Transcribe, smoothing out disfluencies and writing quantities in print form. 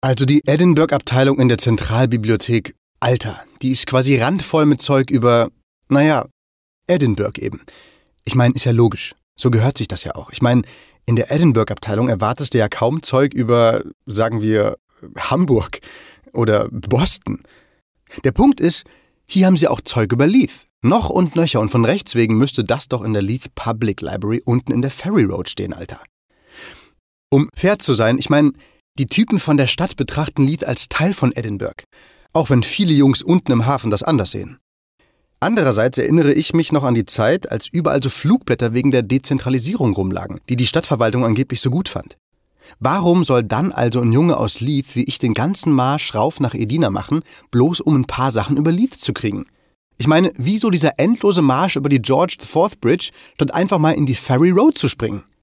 Also die Edinburgh-Abteilung in der Zentralbibliothek, Alter, die ist quasi randvoll mit Zeug über, Edinburgh eben. Ich meine, ist ja logisch. So gehört sich das ja auch. Ich meine, in der Edinburgh-Abteilung erwartest du ja kaum Zeug über, sagen wir, Hamburg oder Boston. Der Punkt ist, hier haben sie auch Zeug über Leith. Noch und nöcher. Und von Rechts wegen müsste das doch in der Leith Public Library unten in der Ferry Road stehen, Alter. Um fair zu sein, ich meine, die Typen von der Stadt betrachten Leith als Teil von Edinburgh. Auch wenn viele Jungs unten im Hafen das anders sehen. Andererseits erinnere ich mich noch an die Zeit, als überall so Flugblätter wegen der Dezentralisierung rumlagen, die die Stadtverwaltung angeblich so gut fand. Warum soll dann also ein Junge aus Leith wie ich den ganzen Marsch rauf nach Edina machen, bloß um ein paar Sachen über Leith zu kriegen? Ich meine, wieso dieser endlose Marsch über die George IV Bridge, statt einfach mal in die Ferry Road zu springen?